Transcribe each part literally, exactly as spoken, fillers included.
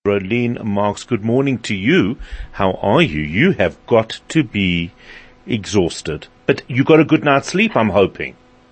Rolene Marks, good morning to you. How are you? You have got to be exhausted, but you got a good night's sleep, I'm hoping.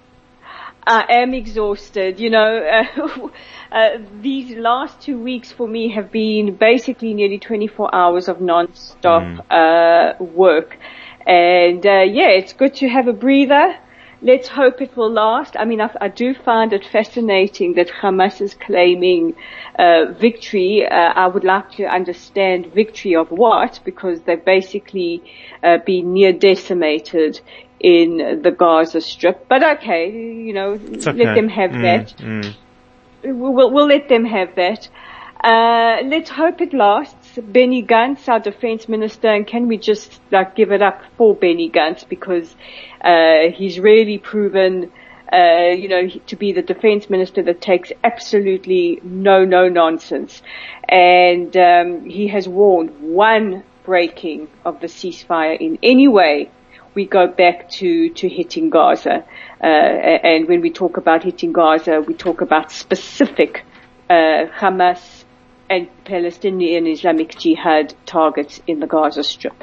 I am exhausted. You know, uh, uh, these last two weeks for me have been basically nearly twenty-four hours of non-stop mm. uh, work. And uh, yeah, it's good to have a breather. Let's hope it will last. I mean, I, I do find it fascinating that Hamas is claiming uh, victory. Uh, I would like to understand victory of what, because they've basically uh, been near decimated in the Gaza Strip. But okay, you know, okay. let them have mm, that. Mm. We'll, we'll let them have that. Uh, let's hope it lasts. Benny Gantz, our defense minister, and can we just like give it up for Benny Gantz, because uh, he's really proven, uh, you know, to be the defense minister that takes absolutely no, no nonsense. And um, he has warned one breaking of the ceasefire in any way, we go back to, to hitting Gaza. Uh, and when we talk about hitting Gaza, we talk about specific uh, Hamas and Palestinian Islamic Jihad targets in the Gaza Strip.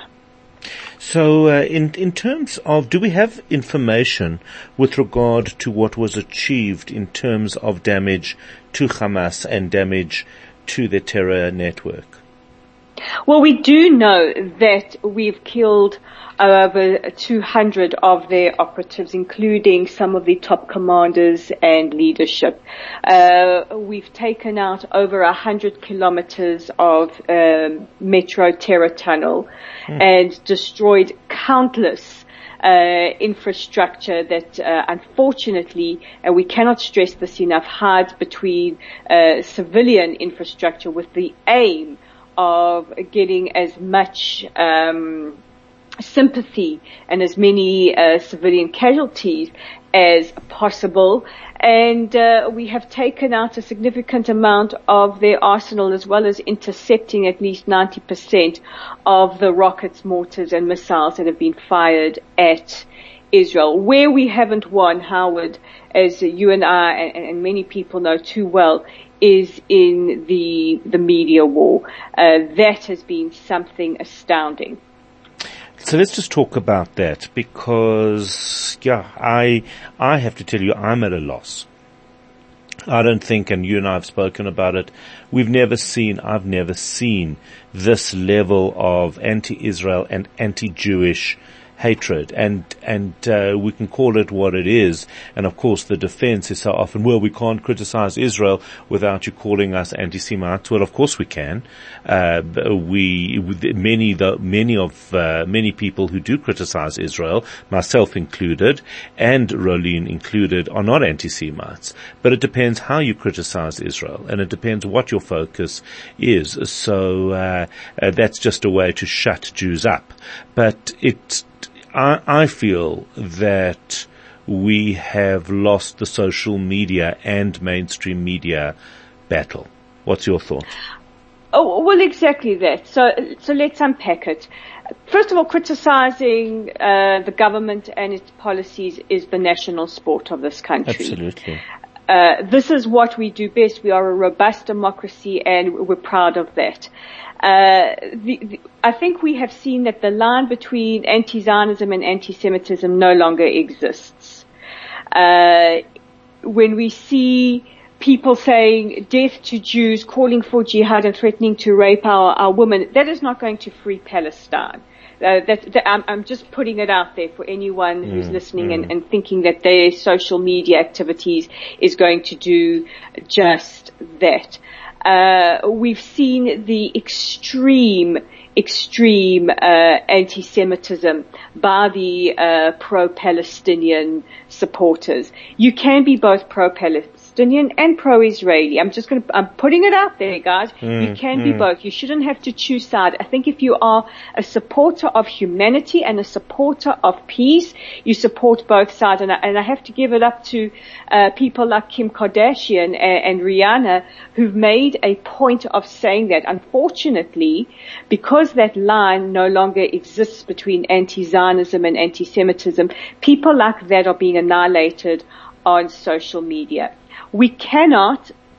So, uh, in in terms of, do we have information with regard to what was achieved in terms of damage to Hamas and damage to the terror network? Well, we do know that we've killed over two hundred of their operatives, including some of the top commanders and leadership. Uh, we've taken out over a hundred kilometers of um, metro terror tunnel mm. and destroyed countless Uh, infrastructure that, uh, unfortunately, and we cannot stress this enough, hides between uh, civilian infrastructure with the aim of getting as much um, sympathy and as many uh, civilian casualties as possible. And uh, we have taken out a significant amount of their arsenal, as well as intercepting at least ninety percent of the rockets, mortars and missiles that have been fired at Israel. Where we haven't won, Howard, as you and I and, and many people know too well, is in the the media war. Uh, that has been something astounding. So let's just talk about that, because, yeah, I, I have to tell you, I'm at a loss. I don't think, and you and I have spoken about it, we've never seen, I've never seen this level of anti-Israel and anti-Jewish hatred, and and uh, we can call it what it is. And of course, the defense is so often, well, we can't criticize Israel without you calling us anti-Semites. Well, of course we can. Uh, we many the many of uh, many people who do criticize Israel, myself included, and Rolene included, are not anti-Semites. But it depends how you criticize Israel, and it depends what your focus is. So uh, uh, that's just a way to shut Jews up. But it. I, I feel that we have lost the social media and mainstream media battle. What's your thought? Oh, well, exactly that. So, so let's unpack it. First of all, criticizing uh, the government and its policies is the national sport of this country. Absolutely. Uh, this is what we do best. We are a robust democracy, and we're proud of that. Uh, the, the, I think we have seen that the line between anti-Zionism and anti-Semitism no longer exists. Uh, when we see people saying death to Jews, calling for jihad and threatening to rape our, our women, that is not going to free Palestine. Uh, that, that I'm, I'm just putting it out there for anyone who's mm, listening mm. And, and thinking that their social media activities is going to do just that. Uh, we've seen the extreme, extreme, uh, anti-Semitism by the, uh, pro-Palestinian supporters. You can be both pro-Palestinian and pro-Israeli. I'm just gonna, I'm putting it out there, guys. Mm, you can mm. be both. You shouldn't have to choose side. I think if you are a supporter of humanity and a supporter of peace, you support both sides. And I, and I have to give it up to, uh, people like Kim Kardashian and, and Rihanna, who've made a point of saying that. Unfortunately, because that line no longer exists between anti-Zionism and anti-Semitism, people like that are being annihilated on social media. We cannot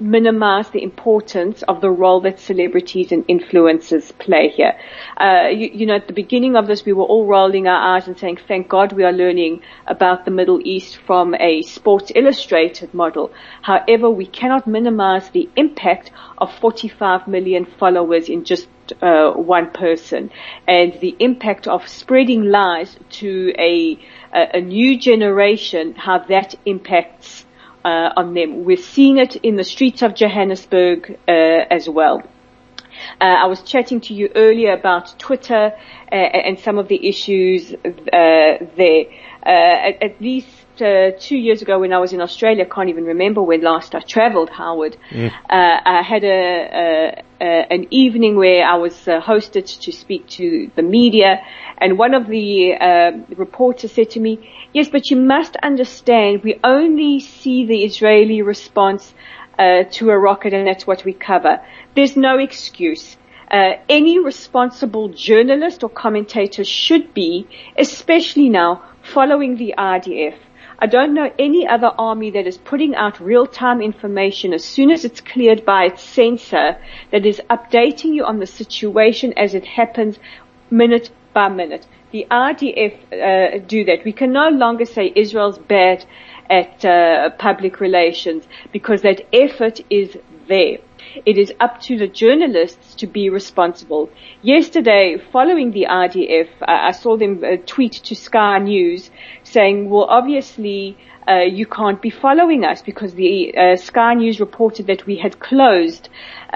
minimize the importance of the role that celebrities and influencers play here. Uh, you, you know, at the beginning of this, we were all rolling our eyes and saying, thank God we are learning about the Middle East from a Sports Illustrated model. However, we cannot minimize the impact of forty-five million followers in just uh, one person, and the impact of spreading lies to a, a, a new generation, how that impacts uh, on them. We're seeing it in the streets of Johannesburg uh, as well. Uh, I was chatting to you earlier about Twitter uh, and some of the issues uh, there. Uh, at, at least uh, two years ago when I was in Australia, I can't even remember when last I travelled, Howard. Mm. Uh, I had a, a, a an evening where I was uh, hosted to speak to the media, and one of the uh, reporters said to me, yes, but you must understand, we only see the Israeli response uh, to a rocket, and that's what we cover. There's no excuse. Uh, any responsible journalist or commentator should be, especially now, following the I D F. I don't know any other army that is putting out real-time information as soon as it's cleared by its censor, that is updating you on the situation as it happens minute by minute. The I D F uh, do that. We can no longer say Israel's bad at uh, public relations, because that effort is there. It is up to the journalists to be responsible. Yesterday, following the I D F, uh, I saw them uh, tweet to Sky News saying, well, obviously, uh, you can't be following us, because the uh, Sky News reported that we had closed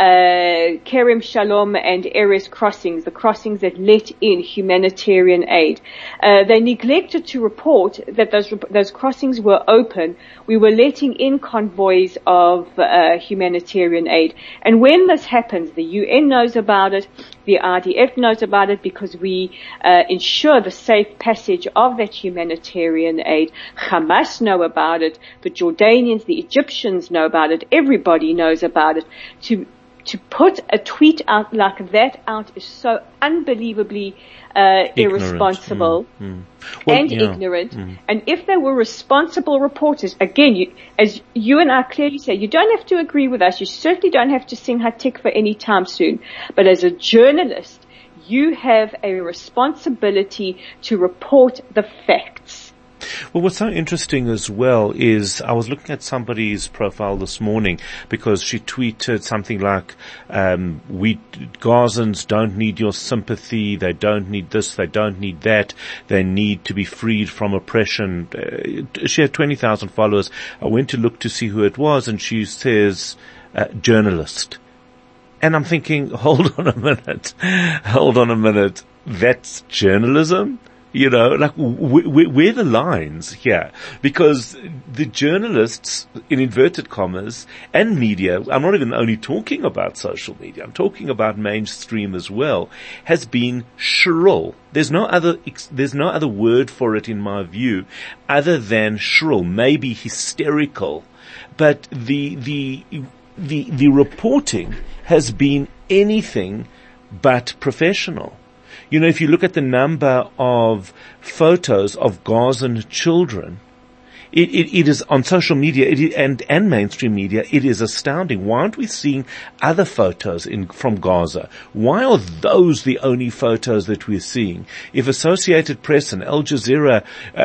uh, Kerem Shalom and Erez crossings, the crossings that let in humanitarian aid. Uh, they neglected to report that those those crossings were open. We were letting in convoys of uh, humanitarian aid. And when this happens, the U N knows about it, the I D F knows about it, because we uh, ensure the safe passage of that humanitarian aid. Hamas know about it, the Jordanians, the Egyptians know about it, everybody knows about it. To to put a tweet out like that out is so unbelievably uh, irresponsible mm, mm. Well, and yeah, ignorant. Mm. And if there were responsible reporters, again, you, as you and I clearly say, you don't have to agree with us. You certainly don't have to sing Hatikva any time soon. But as a journalist, you have a responsibility to report the facts. Well, what's so interesting as well is I was looking at somebody's profile this morning because she tweeted something like, um, we, Gazans don't need your sympathy. They don't need this. They don't need that. They need to be freed from oppression. Uh, she had twenty thousand followers. I went to look to see who it was, and she says, uh, journalist. And I'm thinking, hold on a minute. Hold on a minute. That's journalism? You know, like, where are the lines here? Because the journalists, in inverted commas, and media, I'm not even only talking about social media, I'm talking about mainstream as well, has been shrill. There's no other, there's no other word for it in my view, other than shrill, maybe hysterical. But the, the, the, the reporting has been anything but professional. You know, if you look at the number of photos of Gazan children, it, it, it is on social media it is, and, and mainstream media, it is astounding. Why aren't we seeing other photos in, from Gaza? Why are those the only photos that we're seeing? If Associated Press and Al Jazeera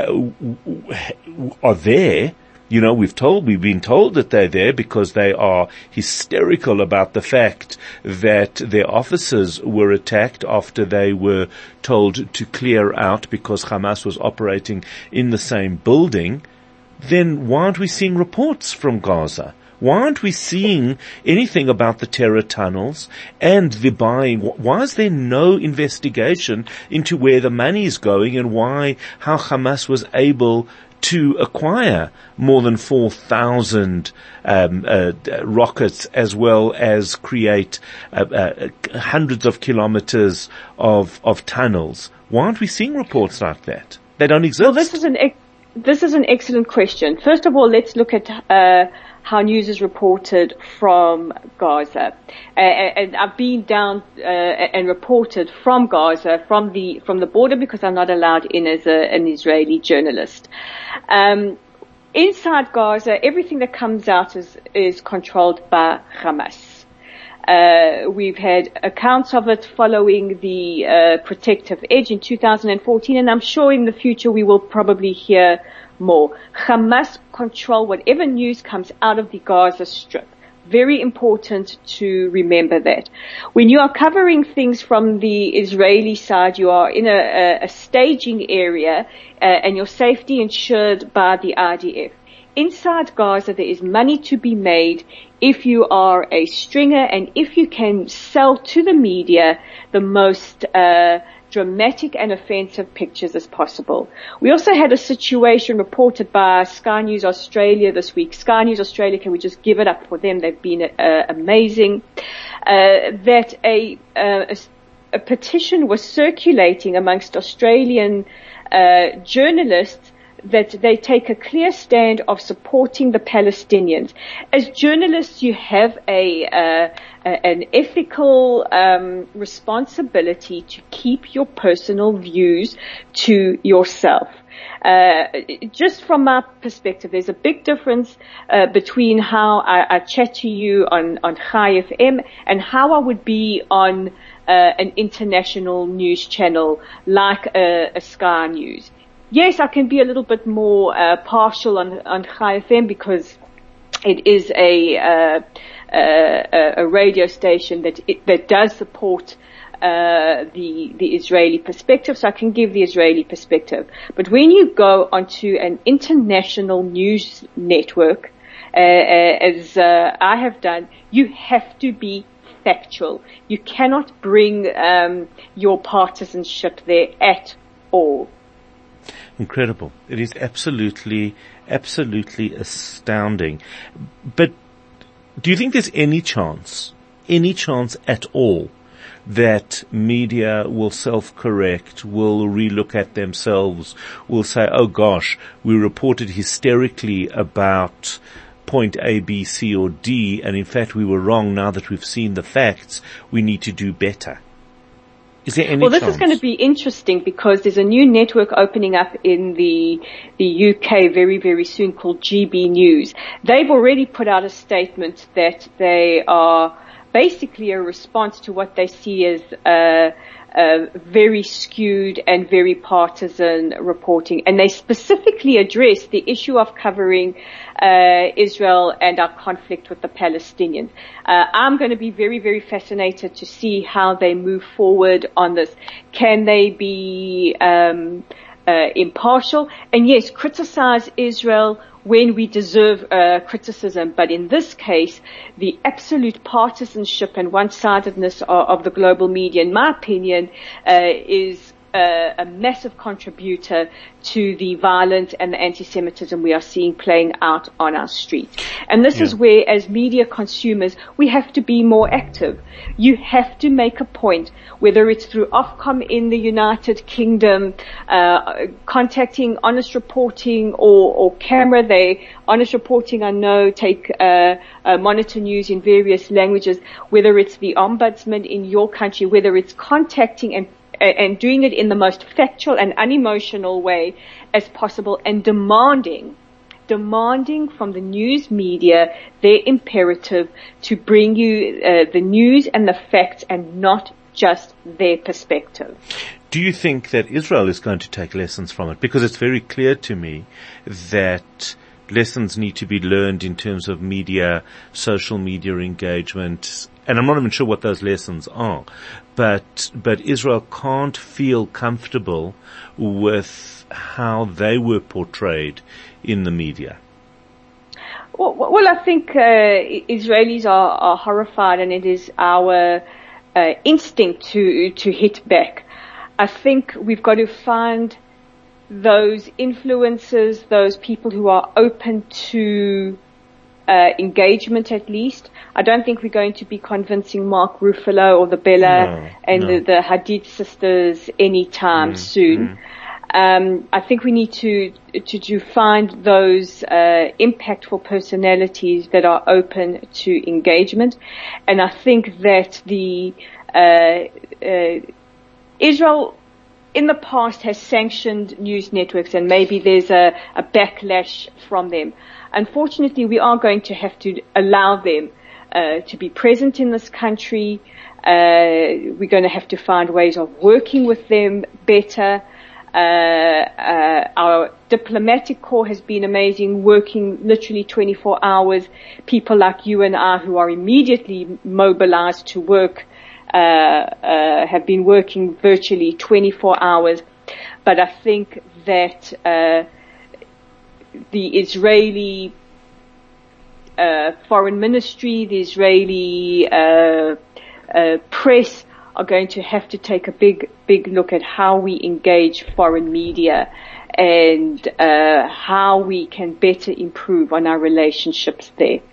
uh, are there, you know, we've told, we've been told that they're there because they are hysterical about the fact that their officers were attacked after they were told to clear out because Hamas was operating in the same building. Then why aren't we seeing reports from Gaza? Why aren't we seeing anything about the terror tunnels and the buying? Why is there no investigation into where the money is going and why, how Hamas was able to acquire more than four thousand um, uh, rockets, as well as create uh, uh, hundreds of kilometers of of tunnels? Why aren't we seeing reports like that? They don't exist. Well, this is an ex- this is an excellent question. First of all, let's look at uh, how news is reported from Gaza. Uh, and I've been down uh, and reported from Gaza, from the from the border, because I'm not allowed in as a, an Israeli journalist. Um, inside Gaza, everything that comes out is, is controlled by Hamas. Uh, we've had accounts of it following the uh, protective edge in two thousand fourteen, and I'm sure in the future we will probably hear more. Hamas control whatever news comes out of the Gaza Strip. Very important to remember that. When you are covering things from the Israeli side, you are in a, a, a staging area, uh, and your safety ensured by the I D F. Inside Gaza, there is money to be made if you are a stringer and if you can sell to the media the most uh dramatic and offensive pictures as possible. We also had a situation reported by Sky News Australia this week. Sky News Australia, can we just give it up for them? They've been uh, amazing. Uh, that a, uh, a, a petition was circulating amongst Australian uh, journalists that they take a clear stand of supporting the Palestinians. As journalists, you have a, uh, a an ethical um, responsibility to keep your personal views to yourself. Uh, just from my perspective, there's a big difference uh, between how I, I chat to you on, on Chai F M and how I would be on uh, an international news channel like a, a Sky News. Yes, I can be a little bit more uh, partial on, on Chai F M because it is a uh, uh, a radio station that it, that does support uh, the the Israeli perspective, so I can give the Israeli perspective. But when you go onto an international news network, uh, as uh, I have done, you have to be factual. You cannot bring um, your partisanship there at all. Incredible. It is absolutely, absolutely astounding. But do you think there's any chance, any chance at all, that media will self-correct, will relook at themselves, will say, oh gosh, we reported hysterically about point A, B, C, or D, and in fact we were wrong. Now that we've seen the facts, we need to do better? Is there any well, this chance? is going to be interesting because there's a new network opening up in the the U K very, very soon called G B News. They've already put out a statement that they are basically a response to what they see as uh, uh, very skewed and very partisan reporting. And they specifically address the issue of covering uh, Israel and our conflict with the Palestinians. Uh, I'm going to be very, very fascinated to see how they move forward on this. Can they be um, uh, impartial? And yes, criticize Israel when we deserve uh, criticism, but in this case, the absolute partisanship and one-sidedness of, of the global media, in my opinion, uh, is uh, a massive contributor to the violence and the anti-Semitism we are seeing playing out on our streets. And this yeah. is where, as media consumers, we have to be more active. You have to make a point, whether it's through Ofcom in the United Kingdom, uh, contacting Honest Reporting or, or Camera. They, Honest Reporting, I know, take, uh, uh, monitor news in various languages, whether it's the Ombudsman in your country, whether it's contacting and and doing it in the most factual and unemotional way as possible, and demanding, demanding from the news media their imperative to bring you uh, the news and the facts and not just their perspective. Do you think that Israel is going to take lessons from it? Because it's very clear to me that lessons need to be learned in terms of media, social media engagement, and I'm not even sure what those lessons are. But, but Israel can't feel comfortable with how they were portrayed in the media. Well, well I think uh, Israelis are, are horrified, and it is our uh, instinct to to hit back. I think we've got to find those influencers, those people who are open to uh, engagement at least. I don't think we're going to be convincing Mark Ruffalo or the Bella no, and no. The, the Hadid sisters anytime mm, soon. Mm. Um, I think we need to, to, to find those, uh, impactful personalities that are open to engagement. And I think that the, uh, uh, Israel in the past has sanctioned news networks, and maybe there's a, a backlash from them. Unfortunately, we are going to have to allow them uh, to be present in this country. Uh, we're going to have to find ways of working with them better. Uh, uh, our diplomatic corps has been amazing, working literally twenty-four hours. People like you and I who are immediately mobilized to work, uh, uh, have been working virtually twenty-four hours. But I think that, uh, the Israeli, uh, foreign ministry, the Israeli, uh, uh, press are going to have to take a big, big look at how we engage foreign media and uh, how we can better improve on our relationships there.